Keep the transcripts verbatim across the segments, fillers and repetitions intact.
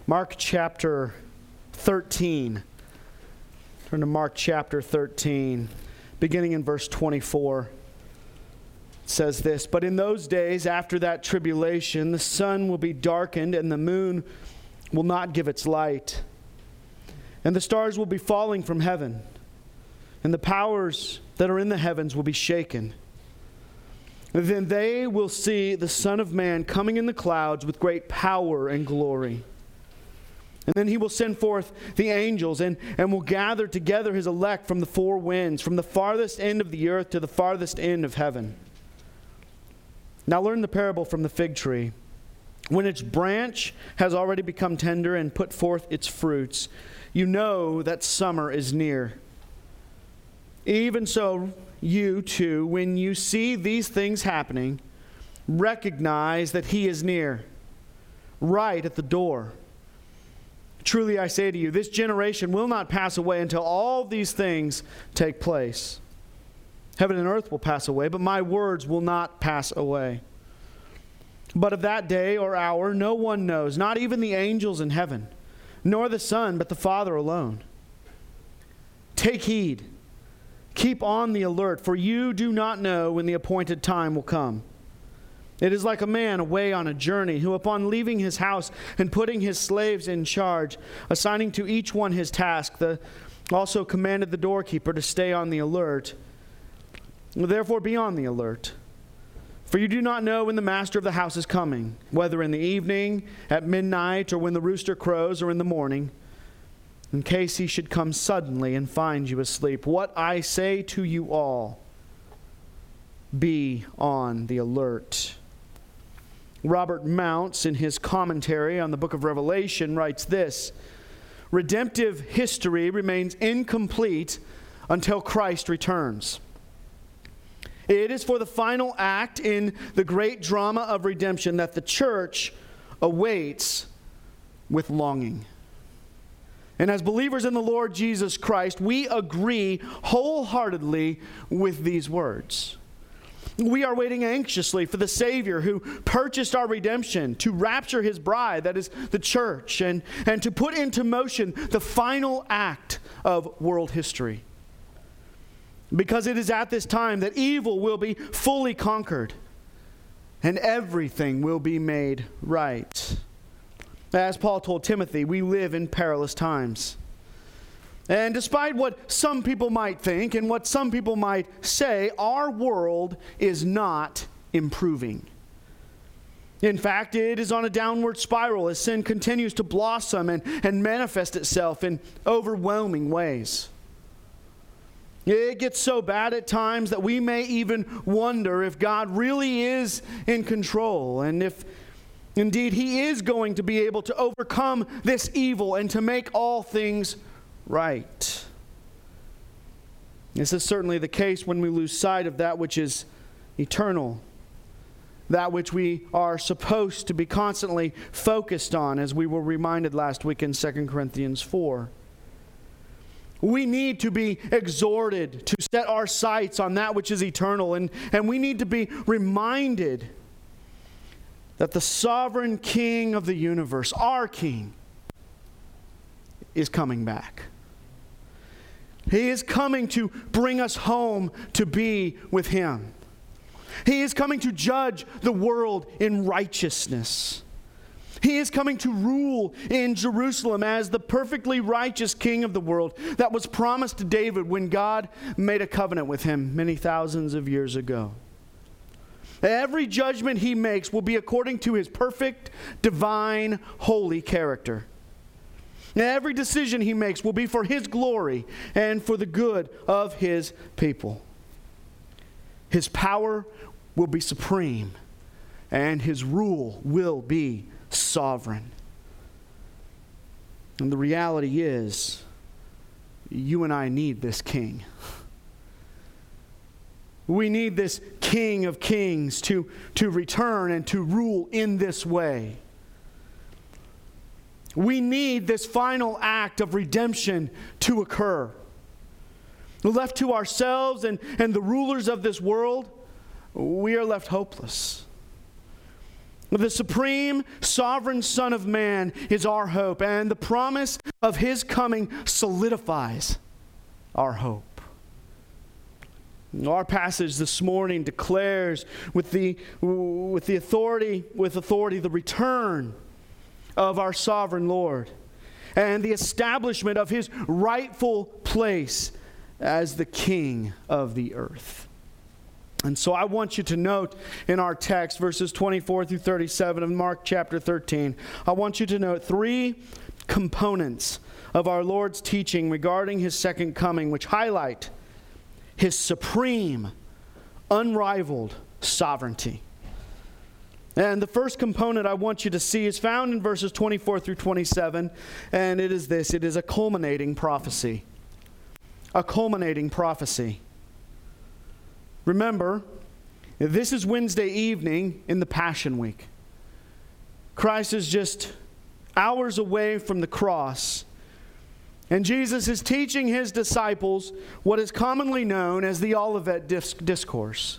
Mark chapter thirteen. Turn to Mark chapter thirteen, beginning in verse twenty-four. It says this, "But in those days after that tribulation, the sun will be darkened, and the moon will not give its light. And the stars will be falling from heaven, and the powers that are in the heavens will be shaken. Then they will see the Son of Man coming in the clouds with great power and glory. And then he will send forth the angels and, and will gather together his elect from the four winds, from the farthest end of the earth to the farthest end of heaven. Now learn the parable from the fig tree. When its branch has already become tender and put forth its fruits, you know that summer is near. Even so, you too, when you see these things happening, recognize that he is near, right at the door. Truly I say to you, this generation will not pass away until all these things take place. Heaven and earth will pass away, but my words will not pass away. But of that day or hour no one knows, not even the angels in heaven, nor the Son, but the Father alone. Take heed. Keep on the alert, for you do not know when the appointed time will come. It is like a man away on a journey, who upon leaving his house and putting his slaves in charge, assigning to each one his task, the, also commanded the doorkeeper to stay on the alert. Therefore be on the alert. For you do not know when the master of the house is coming, whether in the evening, at midnight, or when the rooster crows, or in the morning, in case he should come suddenly and find you asleep. What I say to you all, be on the alert." Robert Mounce, in his commentary on the book of Revelation, writes this, "Redemptive history remains incomplete until Christ returns. It is for the final act in the great drama of redemption that the church awaits with longing." And as believers in the Lord Jesus Christ, we agree wholeheartedly with these words. We are waiting anxiously for the Savior who purchased our redemption to rapture his bride, that is the church, and, and to put into motion the final act of world history. Because it is at this time that evil will be fully conquered and everything will be made right. As Paul told Timothy, we live in perilous times. And despite what some people might think and what some people might say, our world is not improving. In fact, it is on a downward spiral as sin continues to blossom and, and manifest itself in overwhelming ways. It gets so bad at times that we may even wonder if God really is in control and if indeed he is going to be able to overcome this evil and to make all things right. This is certainly the case when we lose sight of that which is eternal, that which we are supposed to be constantly focused on, as we were reminded last week in Second Corinthians four. We need to be exhorted to set our sights on that which is eternal, and, and we need to be reminded that the sovereign King of the universe, our King, is coming back. He is coming to bring us home to be with Him. He is coming to judge the world in righteousness. He is coming to rule in Jerusalem as the perfectly righteous King of the world that was promised to David when God made a covenant with him many thousands of years ago. Every judgment he makes will be according to his perfect, divine, holy character. Every decision he makes will be for his glory and for the good of his people. His power will be supreme, and his rule will be sovereign. And the reality is, you and I need this King. We need this King of Kings to, to return and to rule in this way. We need this final act of redemption to occur. Left to ourselves and, and the rulers of this world, we are left hopeless. The supreme sovereign Son of Man is our hope, and the promise of His coming solidifies our hope. Our passage this morning declares with the, with the authority, with authority, the return of our sovereign Lord and the establishment of His rightful place as the King of the earth. And so I want you to note in our text, verses twenty-four through thirty-seven of Mark chapter thirteen, I want you to note three components of our Lord's teaching regarding His second coming, which highlight His supreme, unrivaled sovereignty. And the first component I want you to see is found in verses twenty-four through twenty-seven, and it is this: it is a culminating prophecy. A culminating prophecy. Remember, this is Wednesday evening in the Passion Week. Christ is just hours away from the cross, and Jesus is teaching His disciples what is commonly known as the Olivet Discourse.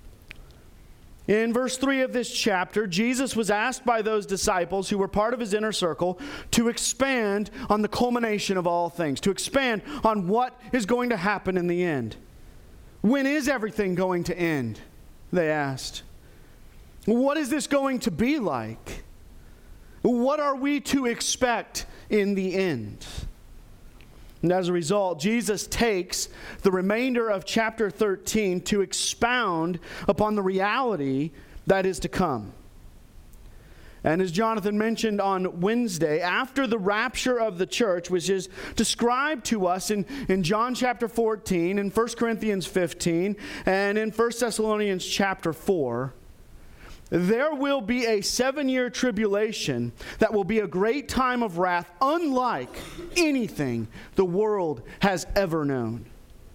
In verse three of this chapter, Jesus was asked by those disciples who were part of His inner circle to expand on the culmination of all things, to expand on what is going to happen in the end. When is everything going to end? They asked. What is this going to be like? What are we to expect in the end? And as a result, Jesus takes the remainder of chapter thirteen to expound upon the reality that is to come. And as Jonathan mentioned on Wednesday, after the rapture of the church, which is described to us in, in John chapter fourteen, in First Corinthians fifteen, and in First Thessalonians chapter four, there will be a seven-year tribulation that will be a great time of wrath unlike anything the world has ever known.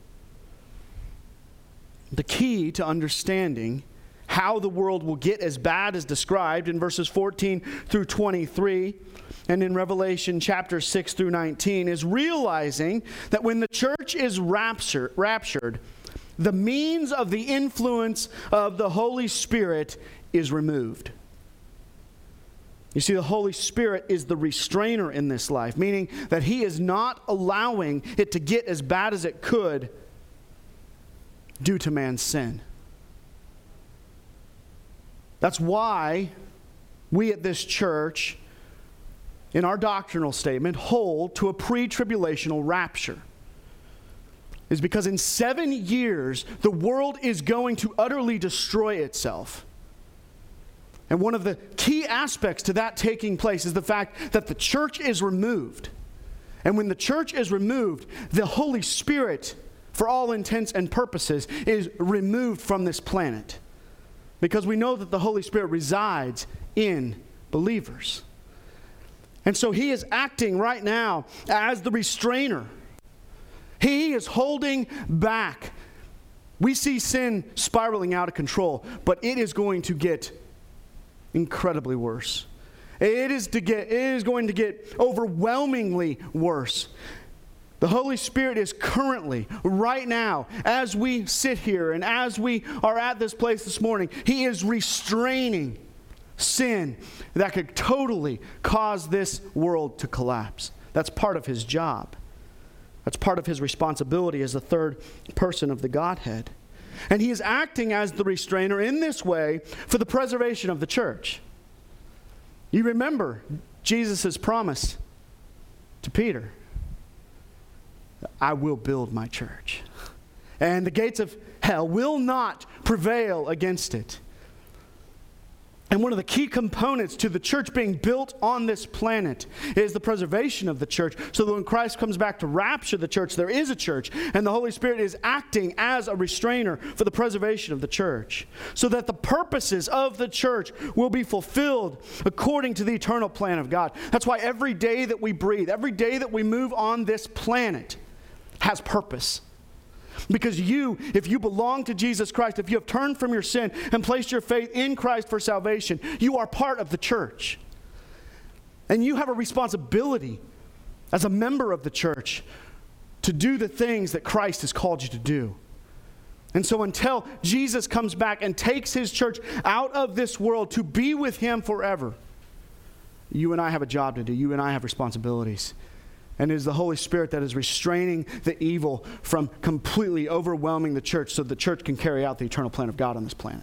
The key to understanding how the world will get as bad as described in verses fourteen through twenty-three and in Revelation chapter six through nineteen is realizing that when the church is rapture, raptured, the means of the influence of the Holy Spirit is removed. You see, the Holy Spirit is the restrainer in this life, meaning that He is not allowing it to get as bad as it could due to man's sin. That's why we at this church, in our doctrinal statement, hold to a pre-tribulational rapture. Is because in seven years, the world is going to utterly destroy itself. And one of the key aspects to that taking place is the fact that the church is removed. And when the church is removed, the Holy Spirit, for all intents and purposes, is removed from this planet. Because we know that the Holy Spirit resides in believers. And so He is acting right now as the restrainer. He is holding back. We see sin spiraling out of control, but it is going to get incredibly worse. It is to get, it is going to get overwhelmingly worse. The Holy Spirit is currently, right now, as we sit here and as we are at this place this morning, He is restraining sin that could totally cause this world to collapse. That's part of His job. That's part of His responsibility as the third person of the Godhead. And He is acting as the restrainer in this way for the preservation of the church. You remember Jesus' promise to Peter. I will build my church, and the gates of hell will not prevail against it. And one of the key components to the church being built on this planet is the preservation of the church, so that when Christ comes back to rapture the church, there is a church, and the Holy Spirit is acting as a restrainer for the preservation of the church, so that the purposes of the church will be fulfilled according to the eternal plan of God. That's why every day that we breathe, every day that we move on this planet has purpose. Because you, if you belong to Jesus Christ, if you have turned from your sin and placed your faith in Christ for salvation, you are part of the church. And you have a responsibility as a member of the church to do the things that Christ has called you to do. And so until Jesus comes back and takes his church out of this world to be with him forever, you and I have a job to do. You and I have responsibilities. And it is the Holy Spirit that is restraining the evil from completely overwhelming the church so the church can carry out the eternal plan of God on this planet.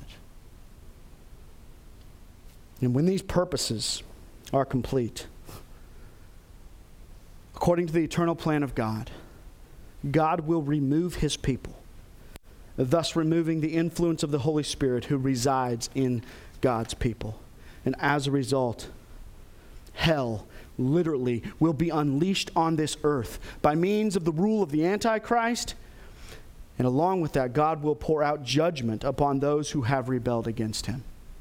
And when these purposes are complete, according to the eternal plan of God, God will remove his people, thus removing the influence of the Holy Spirit who resides in God's people. And as a result, hell literally will be unleashed on this earth by means of the rule of the Antichrist. And along with that, God will pour out judgment upon those who have rebelled against him.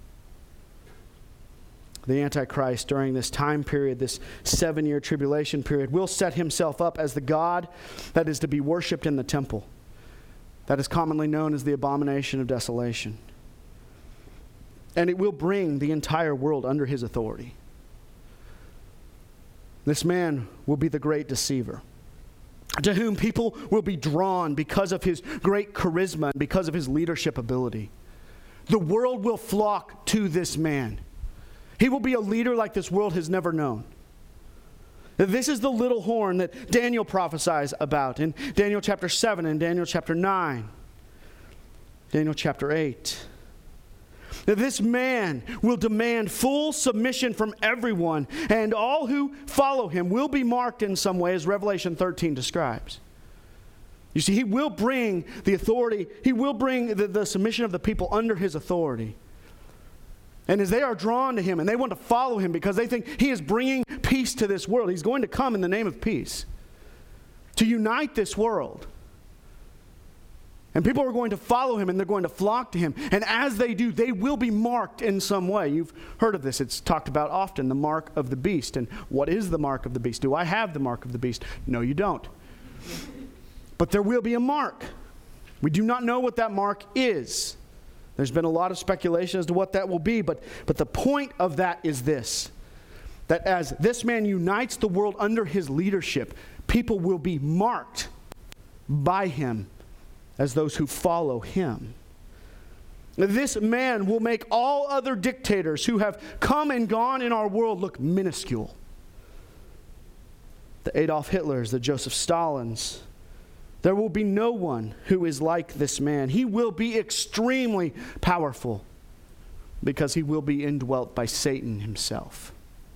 The Antichrist, during this time period, this seven-year tribulation period, will set himself up as the God that is to be worshipped in the temple. That is commonly known as the abomination of desolation. And it will bring the entire world under his authority. This man will be the great deceiver, to whom people will be drawn because of his great charisma and because of his leadership ability. The world will flock to this man. He will be a leader like this world has never known. This is the little horn that Daniel prophesies about in Daniel chapter seven and Daniel chapter nine, Daniel chapter eight. That this man will demand full submission from everyone, and all who follow him will be marked in some way, as Revelation thirteen describes. You see, he will bring the authority, he will bring the, the submission of the people under his authority. And as they are drawn to him and they want to follow him because they think he is bringing peace to this world, he's going to come in the name of peace to unite this world. And people are going to follow him and they're going to flock to him. And as they do, they will be marked in some way. You've heard of this. It's talked about often, the mark of the beast. And what is the mark of the beast? Do I have the mark of the beast? No, you don't. But there will be a mark. We do not know what that mark is. There's been a lot of speculation as to what that will be, but, but the point of that is this, that as this man unites the world under his leadership, people will be marked by him as those who follow him. This man will make all other dictators who have come and gone in our world look minuscule. The Adolf Hitlers, the Joseph Stalins. There will be no one who is like this man. He will be extremely powerful because he will be indwelt by Satan himself.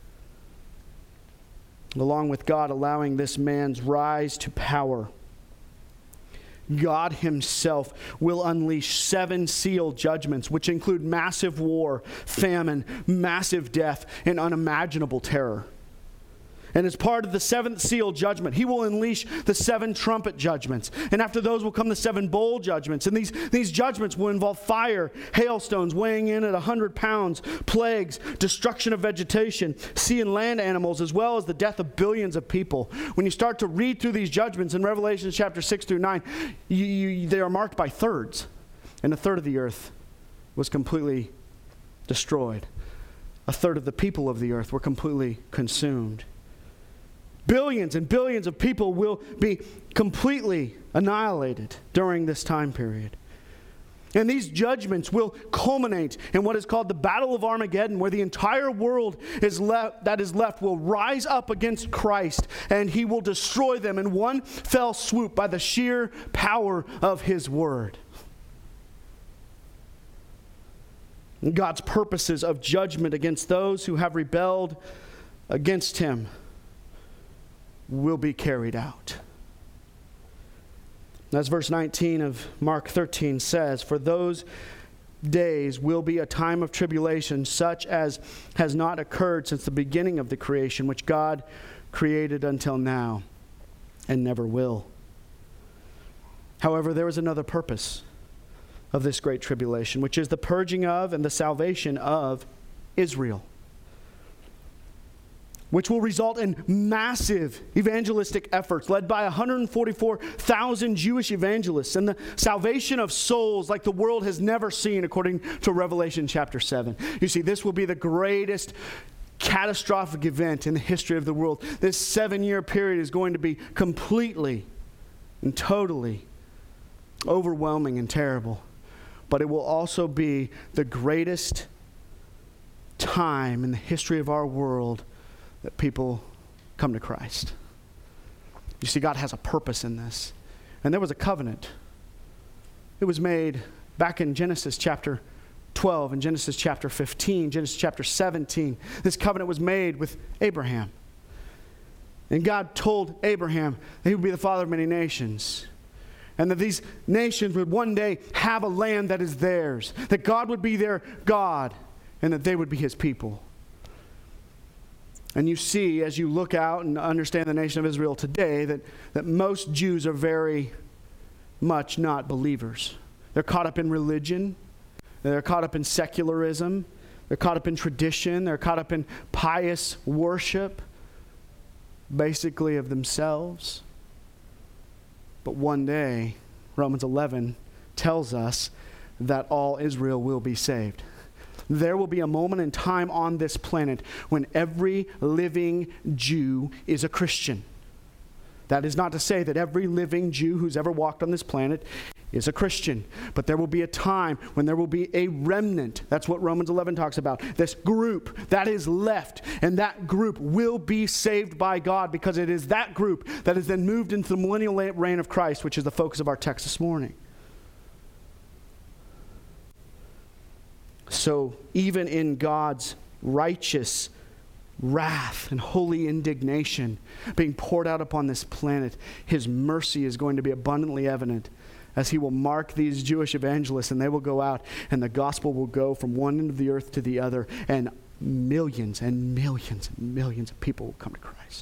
Along with God allowing this man's rise to power, God himself will unleash seven seal judgments, which include massive war, famine, massive death, and unimaginable terror. And as part of the seventh seal judgment, he will unleash the seven trumpet judgments. And after those will come the seven bowl judgments. And these, these judgments will involve fire, hailstones weighing in at one hundred pounds, plagues, destruction of vegetation, sea and land animals, as well as the death of billions of people. When you start to read through these judgments in Revelation chapter six through nine, you, you, they are marked by thirds. And a third of the earth was completely destroyed. A third of the people of the earth were completely consumed. Billions and billions of people will be completely annihilated during this time period. And these judgments will culminate in what is called the Battle of Armageddon, where the entire world is left, that is left will rise up against Christ, and he will destroy them in one fell swoop by the sheer power of his word. And God's purposes of judgment against those who have rebelled against him will be carried out. As verse nineteen of Mark thirteen says, for those days will be a time of tribulation such as has not occurred since the beginning of the creation, which God created until now and never will. However, there is another purpose of this great tribulation, which is the purging of and the salvation of Israel, which will result in massive evangelistic efforts led by one hundred forty-four thousand Jewish evangelists and the salvation of souls like the world has never seen, according to Revelation chapter seven. You see, this will be the greatest catastrophic event in the history of the world. This seven-year period is going to be completely and totally overwhelming and terrible. But it will also be the greatest time in the history of our world that people come to Christ. You see, God has a purpose in this. And there was a covenant. It was made back in Genesis chapter twelve, and Genesis chapter fifteen, Genesis chapter seventeen. This covenant was made with Abraham. And God told Abraham that he would be the father of many nations. And that these nations would one day have a land that is theirs. That God would be their God, and that they would be his people. And you see, as you look out and understand the nation of Israel today, that, that most Jews are very much not believers. They're caught up in religion. They're caught up in secularism. They're caught up in tradition. They're caught up in pious worship, basically of themselves. But one day, Romans eleven tells us that all Israel will be saved. There will be a moment in time on this planet when every living Jew is a Christian. That is not to say that every living Jew who's ever walked on this planet is a Christian. But there will be a time when there will be a remnant. That's what Romans eleven talks about. This group that is left. And that group will be saved by God, because it is that group that is then moved into the millennial reign of Christ, which is the focus of our text this morning. So even in God's righteous wrath and holy indignation being poured out upon this planet, his mercy is going to be abundantly evident as he will mark these Jewish evangelists, and they will go out and the gospel will go from one end of the earth to the other, and millions and millions and millions of people will come to Christ.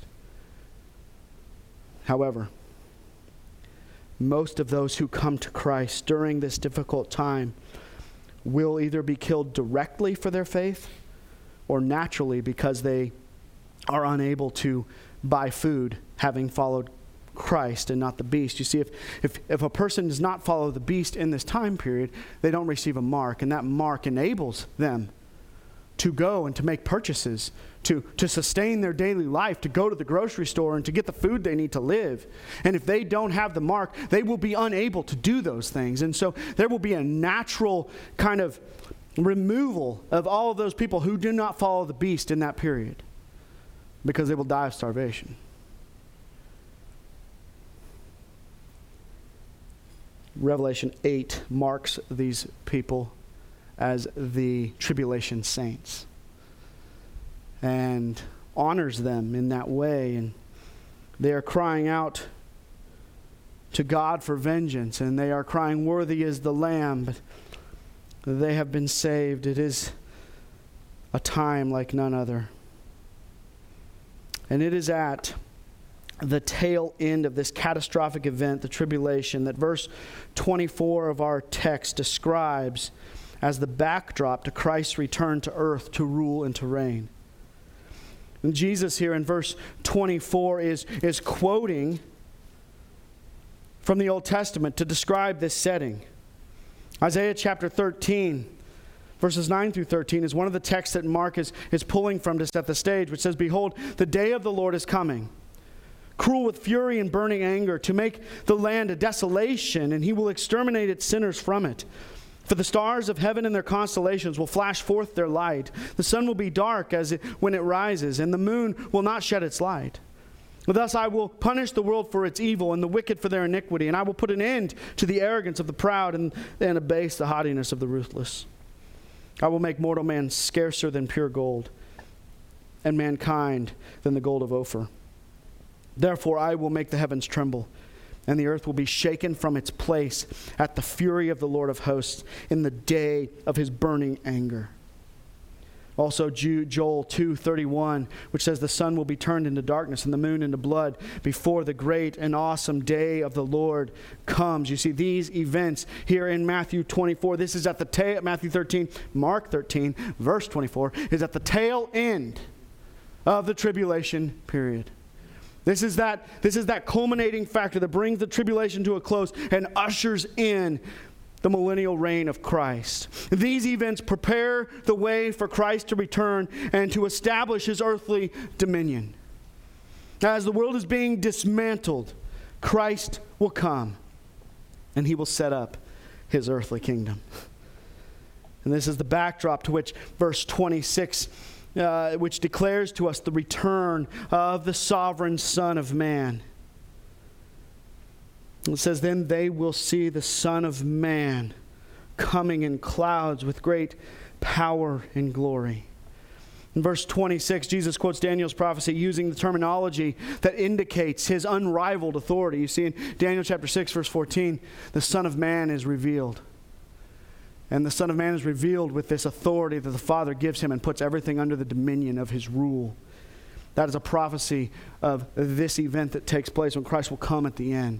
However, most of those who come to Christ during this difficult time will either be killed directly for their faith or naturally because they are unable to buy food having followed Christ and not the beast. You see, if, if, if a person does not follow the beast in this time period, they don't receive a mark, and that mark enables them to go and to make purchases, to, to sustain their daily life, to go to the grocery store and to get the food they need to live. And if they don't have the mark, they will be unable to do those things. And so there will be a natural kind of removal of all of those people who do not follow the beast in that period, because they will die of starvation. Revelation eight marks these people as the tribulation saints and honors them in that way. And they are crying out to God for vengeance, and they are crying, "Worthy is the Lamb." But they have been saved. It is a time like none other. And it is at the tail end of this catastrophic event, the tribulation, that verse twenty-four of our text describes as the backdrop to Christ's return to earth to rule and to reign. And Jesus here in verse twenty-four is, is quoting from the Old Testament to describe this setting. Isaiah chapter thirteen, verses nine through thirteen is one of the texts that Mark is, is pulling from to set the stage, which says, "Behold, the day of the Lord is coming, cruel with fury and burning anger, to make the land a desolation, and he will exterminate its sinners from it. For the stars of heaven and their constellations will flash forth their light. The sun will be dark as it, when it rises, and the moon will not shed its light. Thus I will punish the world for its evil and the wicked for their iniquity, and I will put an end to the arrogance of the proud and, and abase the haughtiness of the ruthless. I will make mortal man scarcer than pure gold, and mankind than the gold of Ophir. Therefore I will make the heavens tremble, and the earth will be shaken from its place at the fury of the Lord of hosts in the day of his burning anger." Also Joel two thirty-one, which says, "The sun will be turned into darkness and the moon into blood before the great and awesome day of the Lord comes." You see, these events here in Matthew twenty-four, this is at the tail, Matthew thirteen, Mark thirteen, verse twenty-four, is at the tail end of the tribulation period. This is that, this is that culminating factor that brings the tribulation to a close and ushers in the millennial reign of Christ. These events prepare the way for Christ to return and to establish his earthly dominion. As the world is being dismantled, Christ will come and he will set up his earthly kingdom. And this is the backdrop to which verse twenty-six, uh, which declares to us the return of the sovereign Son of Man. It says, then they will see the Son of Man coming in clouds with great power and glory. In verse twenty-six, Jesus quotes Daniel's prophecy using the terminology that indicates his unrivaled authority. You see in Daniel chapter six, verse fourteen, the Son of Man is revealed. And the Son of Man is revealed with this authority that the Father gives him and puts everything under the dominion of his rule. That is a prophecy of this event that takes place when Christ will come at the end.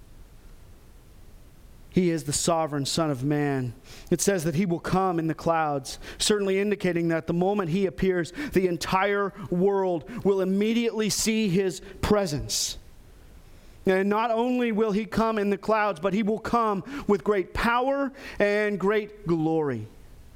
He is the sovereign Son of Man. It says that he will come in the clouds, certainly indicating that the moment he appears, the entire world will immediately see his presence. And not only will he come in the clouds, but he will come with great power and great glory.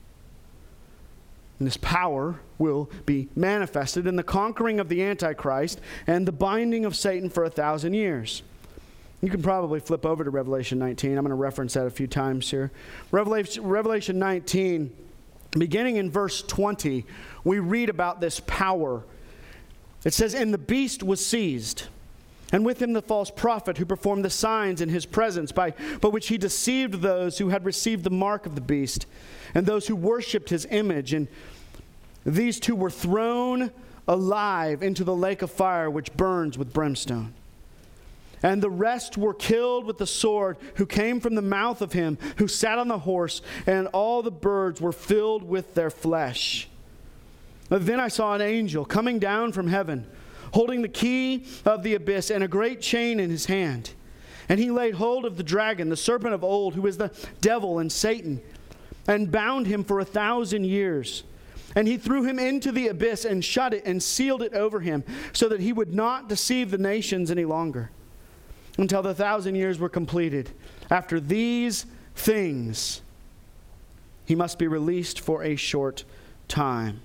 And this power will be manifested in the conquering of the Antichrist and the binding of Satan for a thousand years. You can probably flip over to Revelation nineteen. I'm going to reference that a few times here. Revelation, Revelation nineteen, beginning in verse twenty, we read about this power. It says, and the beast was seized, and with him the false prophet who performed the signs in his presence, by, by which he deceived those who had received the mark of the beast, and those who worshipped his image. And these two were thrown alive into the lake of fire, which burns with brimstone. And the rest were killed with the sword who came from the mouth of him who sat on the horse, and all the birds were filled with their flesh. Then I saw an angel coming down from heaven, holding the key of the abyss and a great chain in his hand. And he laid hold of the dragon, the serpent of old, who is the devil and Satan, and bound him for a thousand years. And he threw him into the abyss and shut it and sealed it over him, so that he would not deceive the nations any longer, until the thousand years were completed. After these things, he must be released for a short time.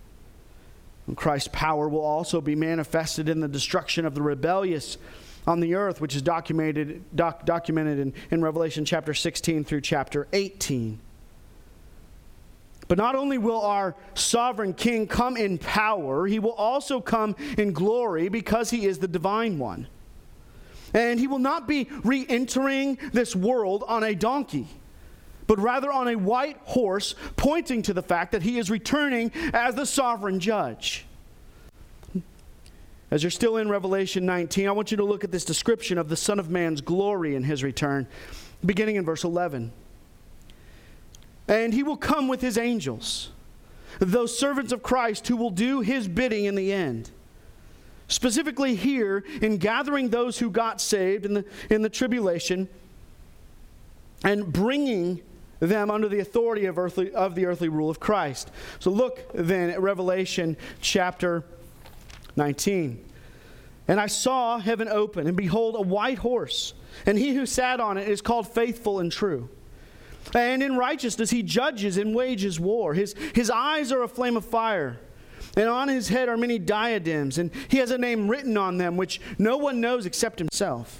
And Christ's power will also be manifested in the destruction of the rebellious on the earth, which is documented, doc, documented in, in Revelation chapter sixteen through chapter eighteen. But not only will our sovereign King come in power, he will also come in glory because he is the divine one. And he will not be re-entering this world on a donkey, but rather on a white horse, pointing to the fact that he is returning as the sovereign judge. As you're still in Revelation nineteen, I want you to look at this description of the Son of Man's glory in his return, beginning in verse eleven. And he will come with his angels, those servants of Christ who will do his bidding in the end. Specifically here, in gathering those who got saved in the, in the tribulation and bringing them under the authority of, earthly, of the earthly rule of Christ. So look then at Revelation chapter nineteen. And I saw heaven open, and behold, a white horse, and he who sat on it is called Faithful and True. And in righteousness he judges and wages war. His, his eyes are a flame of fire, and on his head are many diadems, and he has a name written on them which no one knows except himself.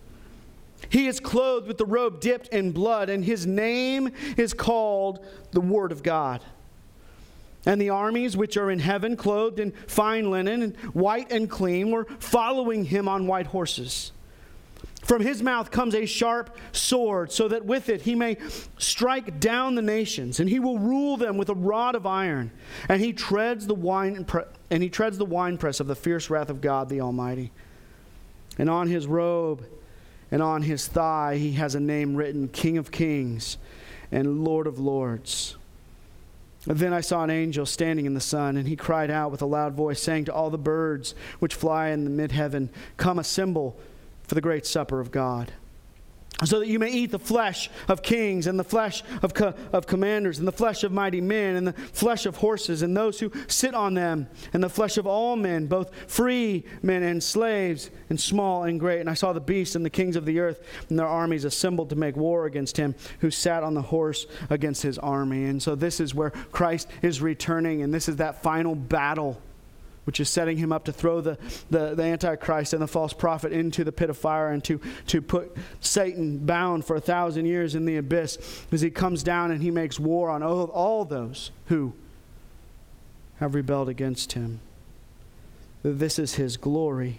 He is clothed with the robe dipped in blood, and his name is called the Word of God. And the armies which are in heaven, clothed in fine linen, and white and clean, were following him on white horses. From his mouth comes a sharp sword, so that with it he may strike down the nations, and he will rule them with a rod of iron. And he treads the wine and he treads the winepress of the fierce wrath of God the Almighty. And on his robe and on his thigh he has a name written, King of Kings and Lord of Lords. Then I saw an angel standing in the sun, and he cried out with a loud voice, saying to all the birds which fly in the mid-heaven, Come, assemble for the great supper of God, so that you may eat the flesh of kings, and the flesh of, co- of commanders, and the flesh of mighty men, and the flesh of horses, and those who sit on them, and the flesh of all men, both free men and slaves, and small and great. And I saw the beast and the kings of the earth and their armies assembled to make war against him who sat on the horse, against his army. And so this is where Christ is returning, and this is that final battle which is setting him up to throw the, the, the Antichrist and the false prophet into the pit of fire and to, to put Satan bound for a thousand years in the abyss as he comes down and he makes war on all, all those who have rebelled against him. This is his glory.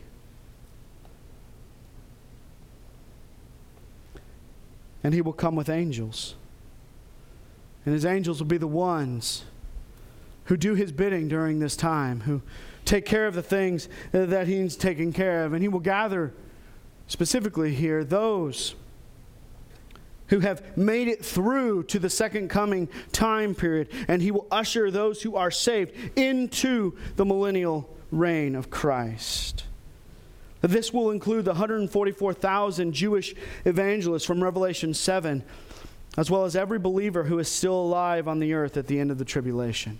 And he will come with angels. And his angels will be the ones who do his bidding during this time, who take care of the things that he's taking care of. And he will gather, specifically here, those who have made it through to the second coming time period. And he will usher those who are saved into the millennial reign of Christ. This will include the one hundred forty-four thousand Jewish evangelists from Revelation seven, as well as every believer who is still alive on the earth at the end of the tribulation.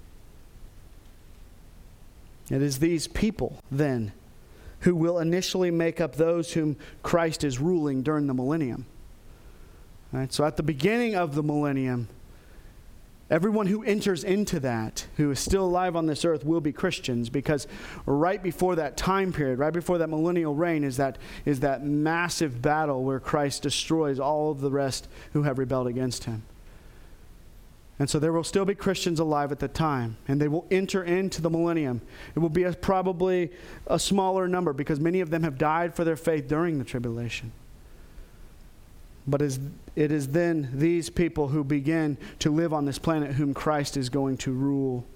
It is these people, then, who will initially make up those whom Christ is ruling during the millennium. All right, so at the beginning of the millennium, everyone who enters into that, who is still alive on this earth, will be Christians, because right before that time period, right before that millennial reign, is that, is that massive battle where Christ destroys all of the rest who have rebelled against him. And so there will still be Christians alive at the time, and they will enter into the millennium. It will be a, probably a smaller number because many of them have died for their faith during the tribulation. But it is, it is then these people who begin to live on this planet whom Christ is going to rule.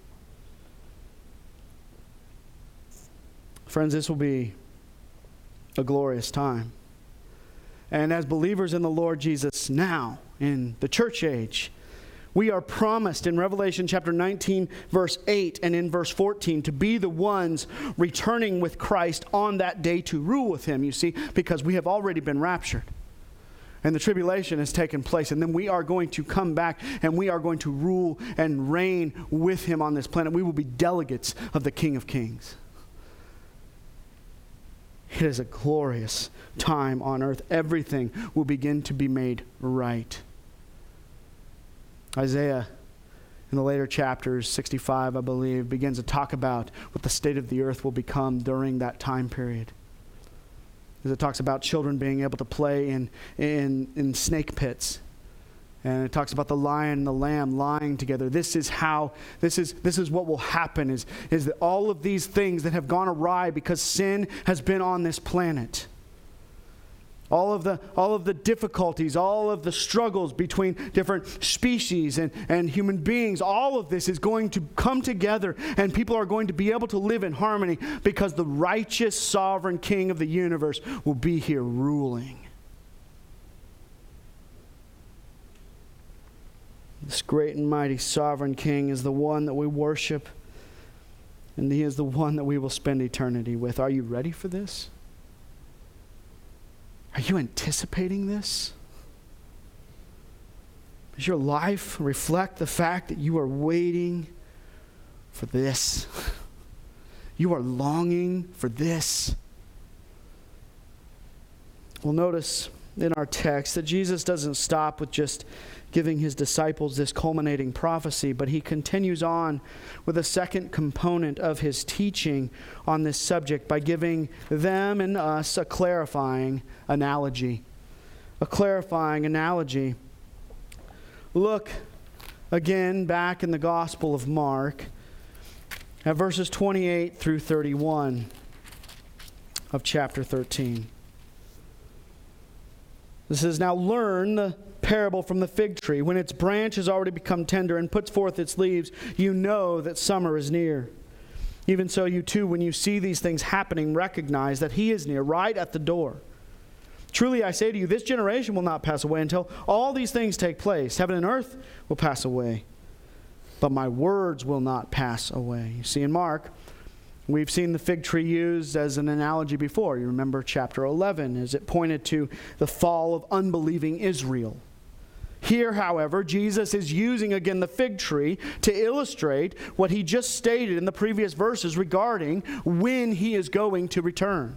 Friends, this will be a glorious time. And as believers in the Lord Jesus now, in the church age, we are promised in Revelation chapter nineteen, verse eight, and in verse fourteen, to be the ones returning with Christ on that day to rule with him, you see, because we have already been raptured. And the tribulation has taken place. And then we are going to come back and we are going to rule and reign with him on this planet. We will be delegates of the King of Kings. It is a glorious time on earth. Everything will begin to be made right. Isaiah, in the later chapters, sixty-five, I believe, begins to talk about what the state of the earth will become during that time period. As it talks about children being able to play in, in, in snake pits. And it talks about the lion and the lamb lying together. This is how, this is, this is what will happen, is, is that all of these things that have gone awry because sin has been on this planet. All of the all of the difficulties, all of the struggles between different species and, and human beings, all of this is going to come together and people are going to be able to live in harmony because the righteous sovereign King of the universe will be here ruling. This great and mighty sovereign King is the one that we worship, and he is the one that we will spend eternity with. Are you ready for this? Are you anticipating this? Does your life reflect the fact that you are waiting for this? You are longing for this? We'll notice in our text that Jesus doesn't stop with just giving his disciples this culminating prophecy, but he continues on with a second component of his teaching on this subject by giving them and us a clarifying analogy. A clarifying analogy. Look again back in the Gospel of Mark at verses twenty-eight through thirty-one of chapter thirteen. This says, "Now learn the parable from the fig tree. When its branch has already become tender and puts forth its leaves, you know that summer is near. Even so, you too, when you see these things happening, recognize that he is near, right at the door. Truly I say to you, this generation will not pass away until all these things take place. Heaven and earth will pass away, but my words will not pass away." You see, in Mark, we've seen the fig tree used as an analogy before. You remember chapter eleven, as it pointed to the fall of unbelieving Israel. Here, however, Jesus is using again the fig tree to illustrate what he just stated in the previous verses regarding when he is going to return.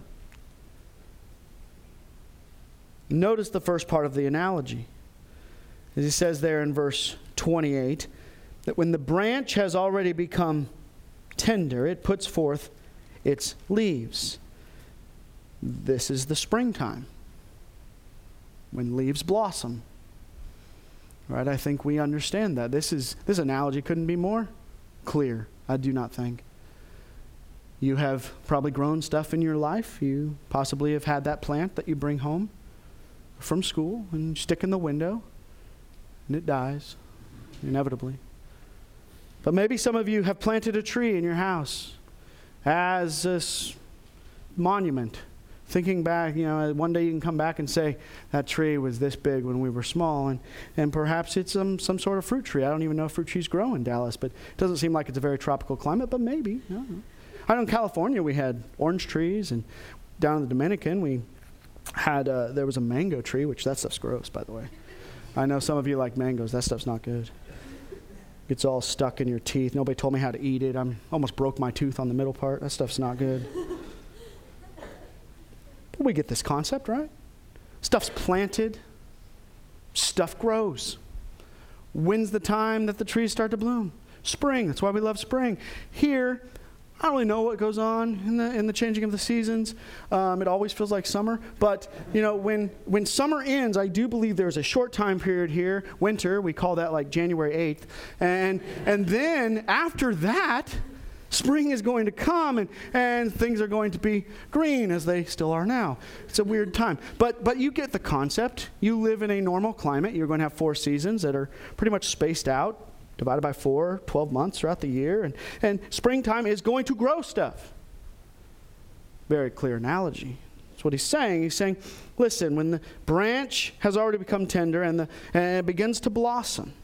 Notice the first part of the analogy. As he says there in verse twenty-eight, that when the branch has already become tender. It puts forth its leaves. This is the springtime, when leaves blossom. Right? I think we understand that. This is this analogy couldn't be more clear, I do not think. You have probably grown stuff in your life. You possibly have had that plant that you bring home from school and stick in the window, and it dies, inevitably. But maybe some of you have planted a tree in your house as a s- monument, thinking back, you know, one day you can come back and say, that tree was this big when we were small, and, and perhaps it's some, some sort of fruit tree. I don't even know if fruit trees grow in Dallas, but it doesn't seem like it's a very tropical climate, but maybe. I don't know. I know in California we had orange trees, and down in the Dominican we had, uh, there was a mango tree, which that stuff's gross, by the way. I know some of you like mangoes. That stuff's not good. It's all stuck in your teeth. Nobody told me how to eat it. I almost broke my tooth on the middle part. That stuff's not good. But we get this concept, right? Stuff's planted. Stuff grows. When's the time that the trees start to bloom? Spring. That's why we love spring. Here, I don't really know what goes on in the in the changing of the seasons. Um, it always feels like summer. But, you know, when when summer ends, I do believe there's a short time period here. Winter, we call that like January eighth. And and then after that, spring is going to come, and, and things are going to be green as they still are now. It's a weird time. But but you get the concept. You live in a normal climate. You're going to have four seasons that are pretty much spaced out, divided by four, twelve months throughout the year. And, and springtime is going to grow stuff. Very clear analogy. That's what he's saying. He's saying, listen, when the branch has already become tender and, the, and it begins to blossom.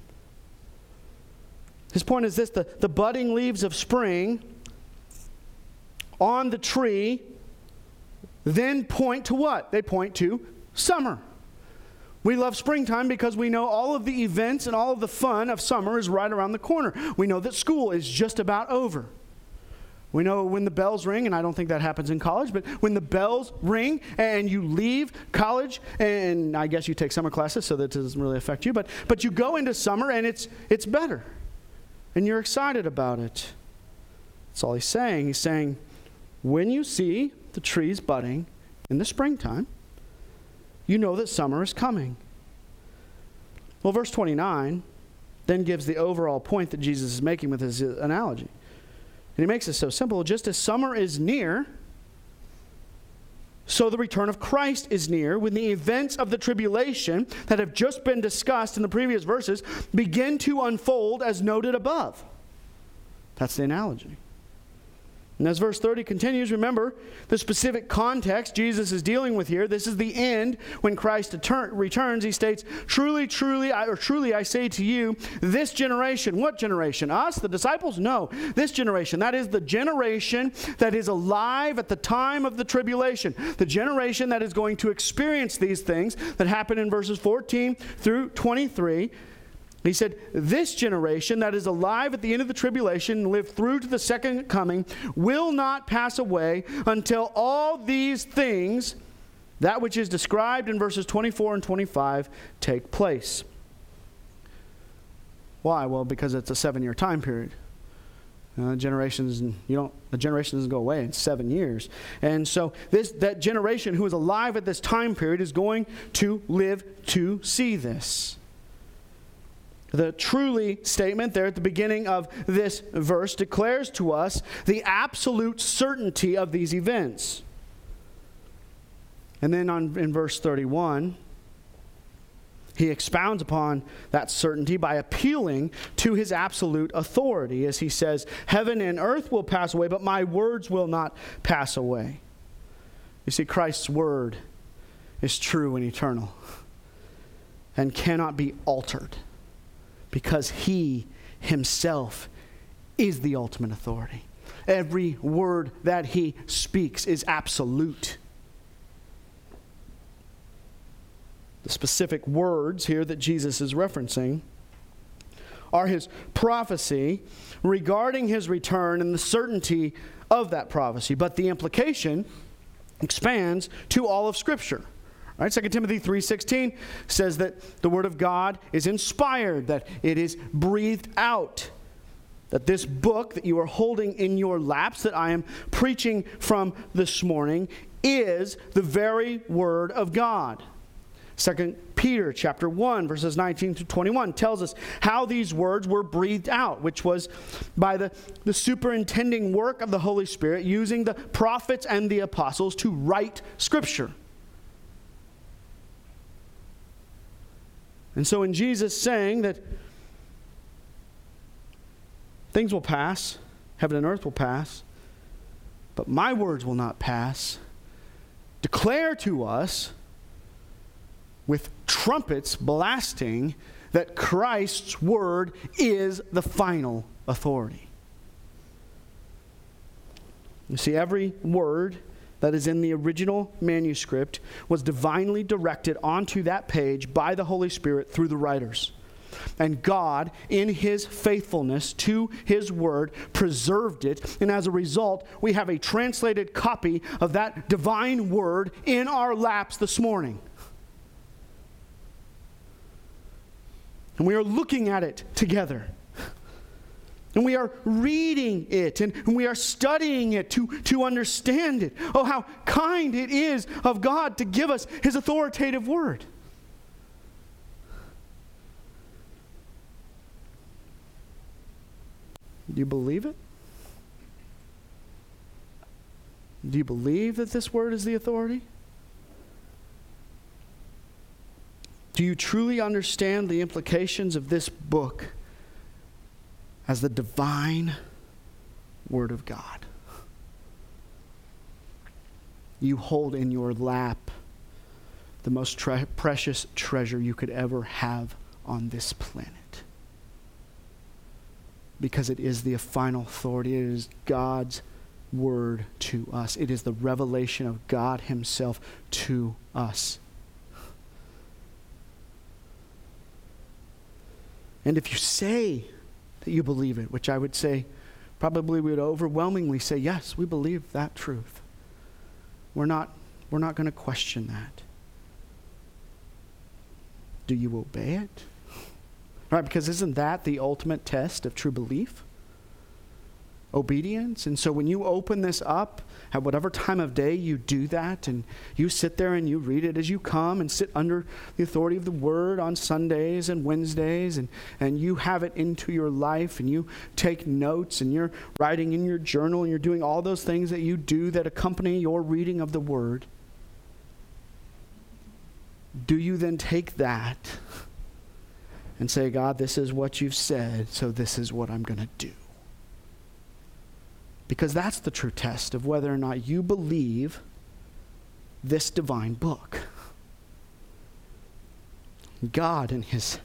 His point is this, the, the budding leaves of spring on the tree then point to what? They point to summer. We love springtime because we know all of the events and all of the fun of summer is right around the corner. We know that school is just about over. We know when the bells ring, and I don't think that happens in college, but when the bells ring and you leave college, and I guess you take summer classes, so that doesn't really affect you, but but you go into summer and it's it's better. And you're excited about it. That's all he's saying. He's saying, when you see the trees budding in the springtime, you know that summer is coming. Well, verse twenty-nine then gives the overall point that Jesus is making with his analogy. And he makes it so simple. Just as summer is near, so the return of Christ is near, when the events of the tribulation that have just been discussed in the previous verses begin to unfold as noted above. That's the analogy. And as verse thirty continues, remember the specific context Jesus is dealing with here. This is the end when Christ returns. He states, truly, truly, or truly I say to you, this generation, what generation? Us, the disciples? No, this generation. That is the generation that is alive at the time of the tribulation. The generation that is going to experience these things that happen in verses fourteen through twenty-three. He said, this generation that is alive at the end of the tribulation and lived through to the second coming will not pass away until all these things, that which is described in verses twenty-four and twenty-five, take place. Why? Well, because it's a seven-year time period. Uh, generations, you don't. The generation doesn't go away in seven years, and so this that generation who is alive at this time period is going to live to see this. The truly statement there at the beginning of this verse declares to us the absolute certainty of these events. And then on, in verse thirty-one, he expounds upon that certainty by appealing to his absolute authority as he says, heaven and earth will pass away, but my words will not pass away. You see, Christ's word is true and eternal and cannot be altered, because he himself is the ultimate authority. Every word that he speaks is absolute. The specific words here that Jesus is referencing are his prophecy regarding his return and the certainty of that prophecy. But the implication expands to all of Scripture. Right? Second Timothy three sixteen says that the Word of God is inspired, that it is breathed out. that this book that you are holding in your laps, that I am preaching from this morning, is the very Word of God. Second Peter chapter one, verses nineteen to twenty-one tells us how these words were breathed out, which was by the, the superintending work of the Holy Spirit, using the prophets and the apostles to write Scripture. And so in Jesus saying that things will pass, heaven and earth will pass, but my words will not pass, declare to us with trumpets blasting that Christ's word is the final authority. You see, every word that is in the original manuscript was divinely directed onto that page by the Holy Spirit through the writers. And God, in His faithfulness to His word, preserved it. And as a result, we have a translated copy of that divine word in our laps this morning. And we are looking at it together. And we are reading it. And we are studying it to, to understand it. Oh, how kind it is of God to give us His authoritative word. Do you believe it? Do you believe that this word is the authority? Do you truly understand the implications of this book as the divine Word of God? You hold in your lap the most tre- precious treasure you could ever have on this planet. Because it is the final authority. It is God's word to us. It is the revelation of God Himself to us. And if you say that you believe it, which I would say, probably we would overwhelmingly say, yes, we believe that truth. We're not, we're not going to question that. Do you obey it? Right, because isn't that the ultimate test of true belief? Obedience. And so when you open this up, at whatever time of day you do that, and you sit there and you read it as you come and sit under the authority of the Word on Sundays and Wednesdays, and, and you have it into your life, and you take notes, and you're writing in your journal, and you're doing all those things that you do that accompany your reading of the Word, do you then take that and say, God, this is what you've said, so this is what I'm going to do? Because that's the true test of whether or not you believe this divine book. God, in His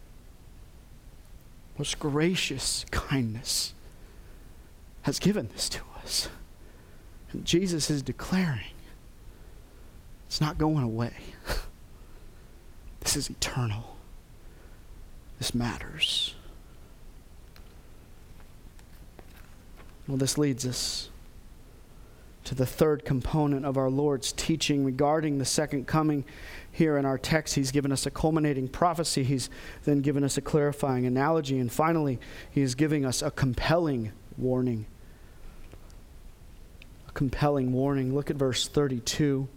most gracious kindness, has given this to us. And Jesus is declaring, it's not going away. This is eternal. This matters. Well, this leads us to the third component of our Lord's teaching regarding the second coming. Here in our text, He's given us a culminating prophecy. He's then given us a clarifying analogy. And finally, He is giving us a compelling warning. A compelling warning. Look at verse thirty-two.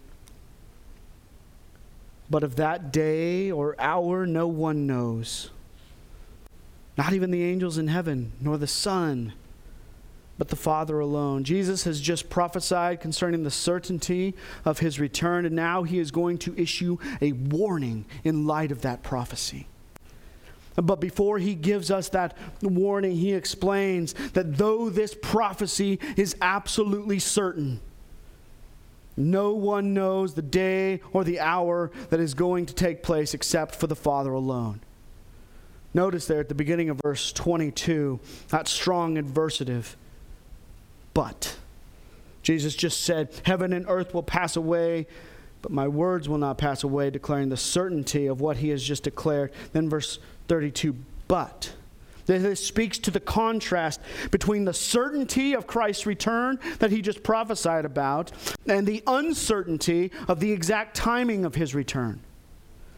But of that day or hour no one knows, not even the angels in heaven, nor the Son, but the Father alone. Jesus has just prophesied concerning the certainty of His return, and now He is going to issue a warning in light of that prophecy. But before He gives us that warning, He explains that though this prophecy is absolutely certain, no one knows the day or the hour that is going to take place except for the Father alone. Notice there at the beginning of verse twenty-two, that strong adversative. But Jesus just said, heaven and earth will pass away, but my words will not pass away, declaring the certainty of what He has just declared. Then verse thirty-two, but. This speaks to the contrast between the certainty of Christ's return that He just prophesied about and the uncertainty of the exact timing of His return.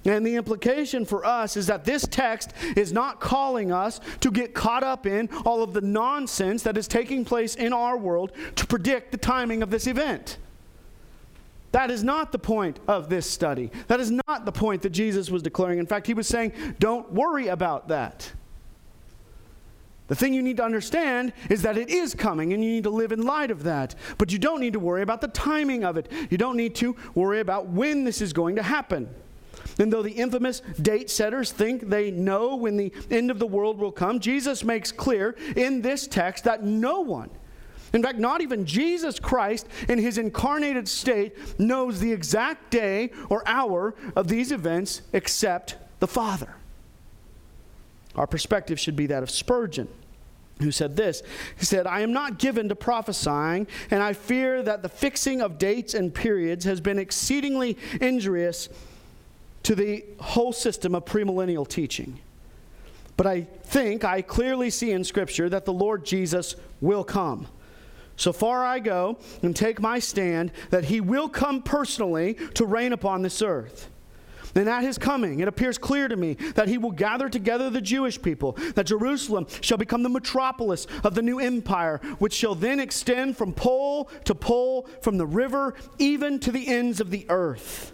And the implication for us is that this text is not calling us to get caught up in all of the nonsense that is taking place in our world to predict the timing of this event. That is not the point of this study. That is not the point that Jesus was declaring. In fact, he was saying, don't worry about that. The thing you need to understand is that it is coming, and you need to live in light of that. But you don't need to worry about the timing of it. You don't need to worry about when this is going to happen. And though the infamous date setters think they know when the end of the world will come, Jesus makes clear in this text that no one, in fact, not even Jesus Christ in his incarnated state, knows the exact day or hour of these events except the Father. Our perspective should be that of Spurgeon, who said this. He said, I am not given to prophesying, and I fear that the fixing of dates and periods has been exceedingly injurious to the whole system of premillennial teaching. But I think I clearly see in Scripture that the Lord Jesus will come. So far I go and take my stand that he will come personally to reign upon this earth. And at his coming, it appears clear to me that he will gather together the Jewish people, that Jerusalem shall become the metropolis of the new empire, which shall then extend from pole to pole, from the river even to the ends of the earth.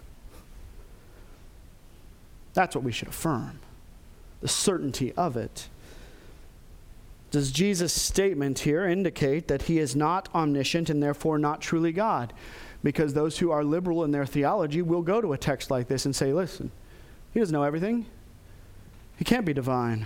That's what we should affirm, the certainty of it. Does Jesus' statement here indicate that he is not omniscient and therefore not truly God? Because those who are liberal in their theology will go to a text like this and say, listen, he doesn't know everything. He can't be divine.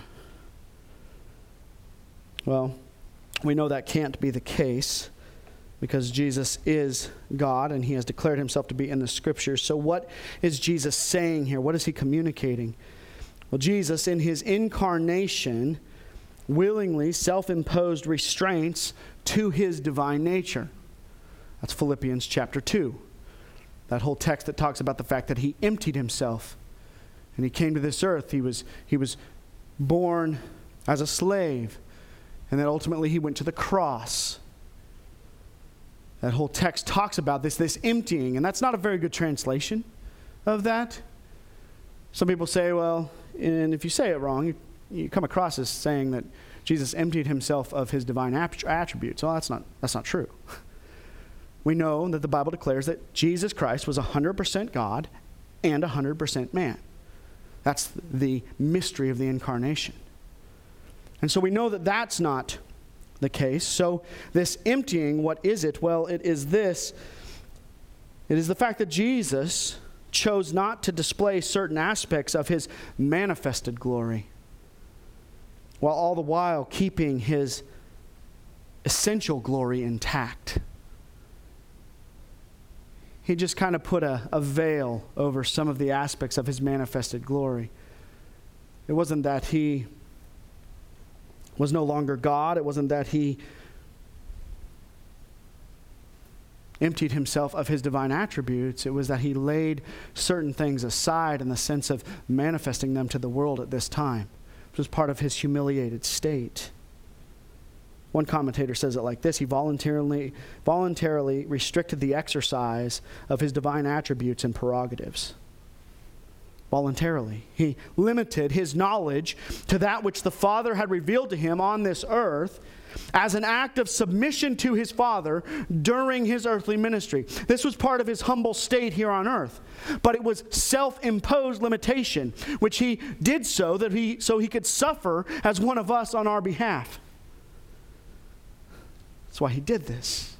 Well, we know that can't be the case because Jesus is God and he has declared himself to be in the Scriptures. So what is Jesus saying here? What is he communicating? Well, Jesus in his incarnation willingly self-imposed restraints to his divine nature. That's Philippians chapter two. That whole text that talks about the fact that he emptied himself and he came to this earth. He was, he was born as a slave, and then ultimately he went to the cross. That whole text talks about this, this emptying, and that's not a very good translation of that. Some people say, well, and if you say it wrong, you, you come across as saying that Jesus emptied himself of his divine attributes. Well, that's not, that's not true. We know that the Bible declares that Jesus Christ was one hundred percent God and one hundred percent man. That's the mystery of the incarnation. And so we know that that's not the case. So this emptying, what is it? Well, it is this. It is the fact that Jesus chose not to display certain aspects of his manifested glory, while all the while keeping his essential glory intact. He just kind of put a, a veil over some of the aspects of his manifested glory. It wasn't that he was no longer God. It wasn't that he emptied himself of his divine attributes. It was that he laid certain things aside in the sense of manifesting them to the world at this time, which was part of his humiliated state. One commentator says it like this: he voluntarily, voluntarily restricted the exercise of his divine attributes and prerogatives. Voluntarily. He limited his knowledge to that which the Father had revealed to him on this earth as an act of submission to his Father during his earthly ministry. This was part of his humble state here on earth, but it was self-imposed limitation, which he did so that he so he could suffer as one of us on our behalf. That's why he did this.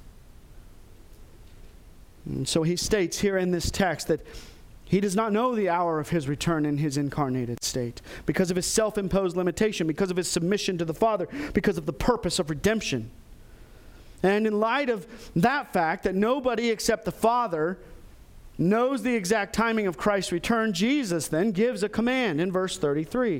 And so he states here in this text that he does not know the hour of his return in his incarnated state because of his self-imposed limitation, because of his submission to the Father, because of the purpose of redemption. And in light of that fact, that nobody except the Father knows the exact timing of Christ's return, Jesus then gives a command in verse thirty-three.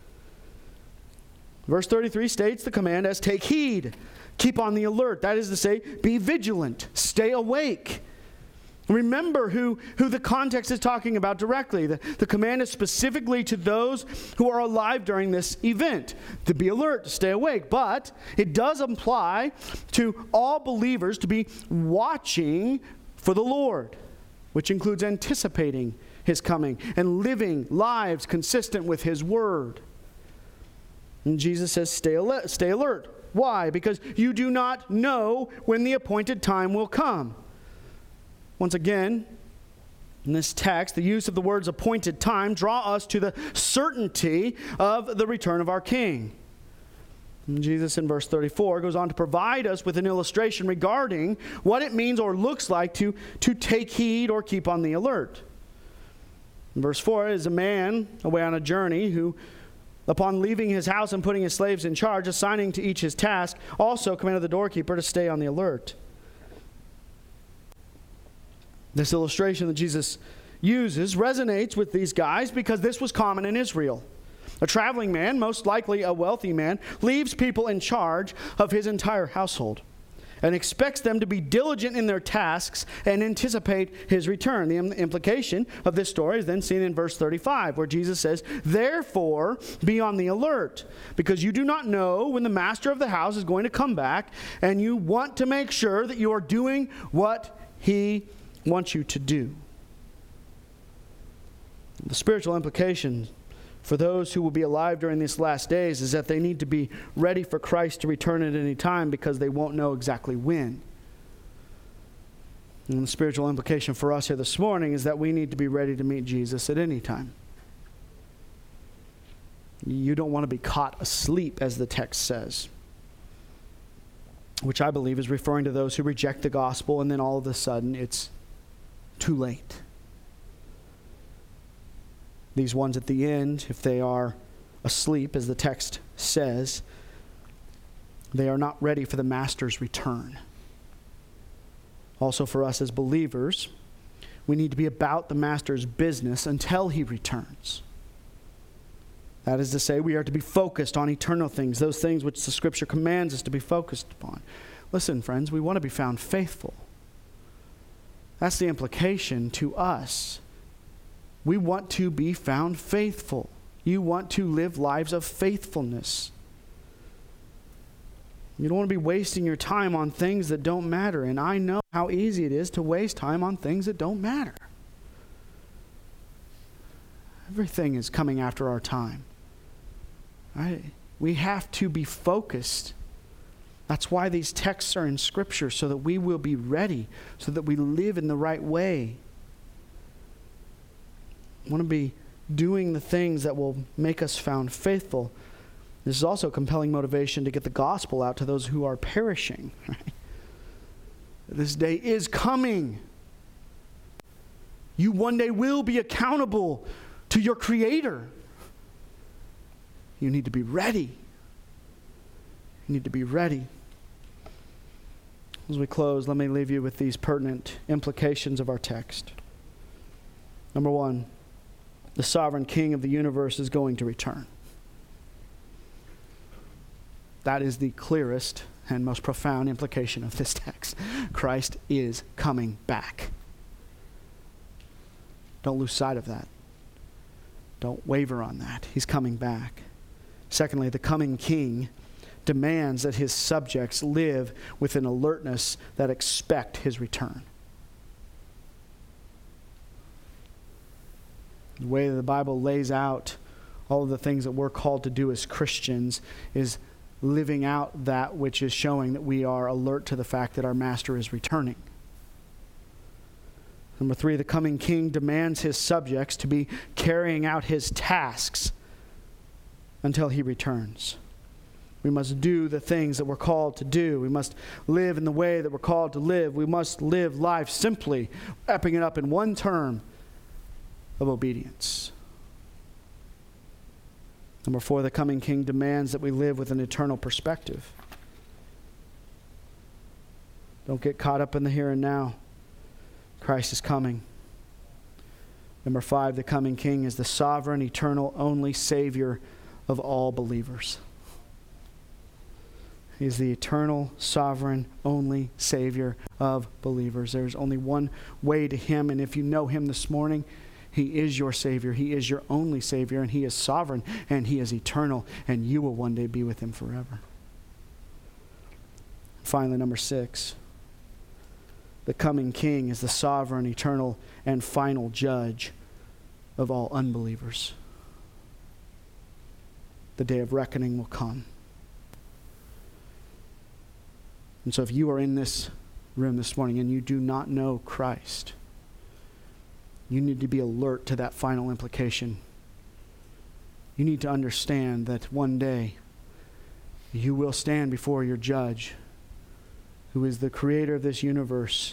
Verse thirty-three states the command as take heed. Keep on the alert. That is to say, be vigilant. Stay awake. Remember who, who the context is talking about directly. The, the command is specifically to those who are alive during this event, to be alert, to stay awake. But it does apply to all believers to be watching for the Lord, which includes anticipating his coming and living lives consistent with his word. And Jesus says, stay alert. Stay alert. Why? Because you do not know when the appointed time will come. Once again, in this text, the use of the words appointed time draw us to the certainty of the return of our King. And Jesus in verse thirty-four goes on to provide us with an illustration regarding what it means or looks like to, to take heed or keep on the alert. In verse four is a man away on a journey who, upon leaving his house and putting his slaves in charge, assigning to each his task, also commanded the doorkeeper to stay on the alert. This illustration that Jesus uses resonates with these guys because this was common in Israel. A traveling man, most likely a wealthy man, leaves people in charge of his entire household and expects them to be diligent in their tasks and anticipate his return. The implication of this story is then seen in verse thirty-five, where Jesus says, therefore, be on the alert, because you do not know when the master of the house is going to come back, and you want to make sure that you are doing what he wants you to do. The spiritual implication for those who will be alive during these last days is that they need to be ready for Christ to return at any time because they won't know exactly when. And the spiritual implication for us here this morning is that we need to be ready to meet Jesus at any time. You don't want to be caught asleep, as the text says, which I believe is referring to those who reject the gospel and then all of a sudden it's too late. These ones at the end, if they are asleep, as the text says, they are not ready for the master's return. Also for us as believers, we need to be about the master's business until he returns. That is to say, we are to be focused on eternal things, those things which the Scripture commands us to be focused upon. Listen, friends, we want to be found faithful. That's the implication to us. We want to be found faithful. You want to live lives of faithfulness. You don't want to be wasting your time on things that don't matter. And I know how easy it is to waste time on things that don't matter. Everything is coming after our time. Right? We have to be focused. That's why these texts are in Scripture, so that we will be ready, so that we live in the right way. We want to be doing the things that will make us found faithful. This is also a compelling motivation to get the gospel out to those who are perishing. Right? This day is coming. You one day will be accountable to your Creator. You need to be ready. You need to be ready. As we close, let me leave you with these pertinent implications of our text. Number one, the sovereign King of the universe is going to return. That is the clearest and most profound implication of this text. Christ is coming back. Don't lose sight of that. Don't waver on that. He's coming back. Secondly, the coming King demands that his subjects live with an alertness that expect his return. The way that the Bible lays out all of the things that we're called to do as Christians is living out that which is showing that we are alert to the fact that our Master is returning. Number three, the coming King demands his subjects to be carrying out his tasks until he returns. We must do the things that we're called to do. We must live in the way that we're called to live. We must live life simply, wrapping it up in one term of obedience. Number four, the coming King demands that we live with an eternal perspective. Don't get caught up in the here and now. Christ is coming. Number five, the coming King is the sovereign, eternal, only Savior of all believers. He is the eternal, sovereign, only Savior of believers. There's only one way to Him, and if you know Him this morning, He is your Savior. He is your only Savior, and He is sovereign, and He is eternal, and you will one day be with Him forever. Finally, number six, the coming King is the sovereign, eternal, and final judge of all unbelievers. The day of reckoning will come. And so if you are in this room this morning and you do not know Christ, you need to be alert to that final implication. You need to understand that one day you will stand before your judge, who is the creator of this universe.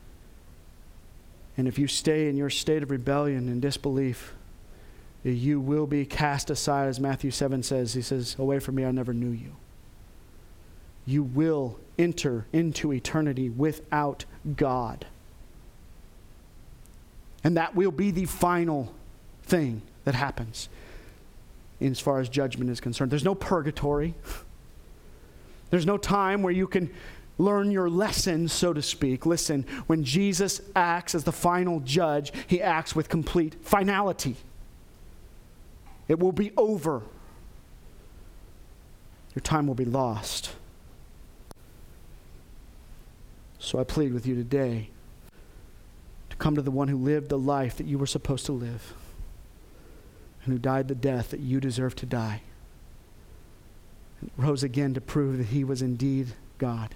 And if you stay in your state of rebellion and disbelief, you will be cast aside, as Matthew seven says. He says, "Away from me, I never knew you." You will enter into eternity without God. And that will be the final thing that happens as far as judgment is concerned. There's no purgatory. There's no time where you can learn your lesson, so to speak. Listen, when Jesus acts as the final judge, he acts with complete finality. It will be over. Your time will be lost. So I plead with you today to come to the one who lived the life that you were supposed to live and who died the death that you deserve to die, and rose again to prove that he was indeed God.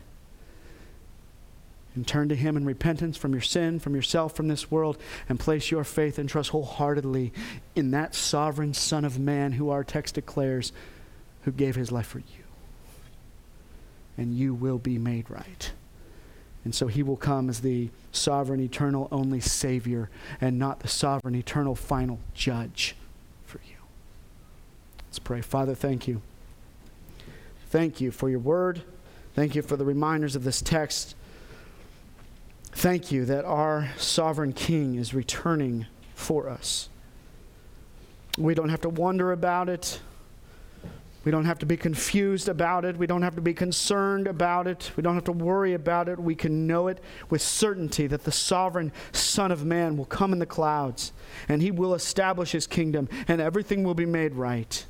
And turn to him in repentance from your sin, from yourself, from this world, and place your faith and trust wholeheartedly in that sovereign Son of Man who our text declares, who gave his life for you. And you will be made right. And so he will come as the sovereign, eternal, only Savior, and not the sovereign, eternal, final judge for you. Let's pray. Father, thank you. Thank you for your word. Thank you for the reminders of this text. Thank you that our sovereign King is returning for us. We don't have to wonder about it. We don't have to be confused about it. We don't have to be concerned about it. We don't have to worry about it. We can know it with certainty that the sovereign Son of Man will come in the clouds and he will establish his kingdom and everything will be made right.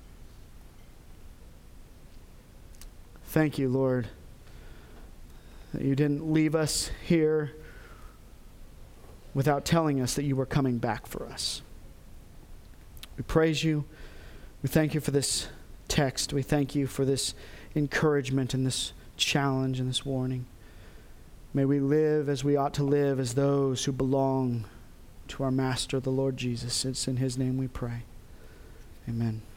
Thank you, Lord, that you didn't leave us here without telling us that you were coming back for us. We praise you. We thank you for this text. We thank you for this encouragement and this challenge and this warning. May we live as we ought to live, as those who belong to our Master, the Lord Jesus. It's in his name we pray. Amen.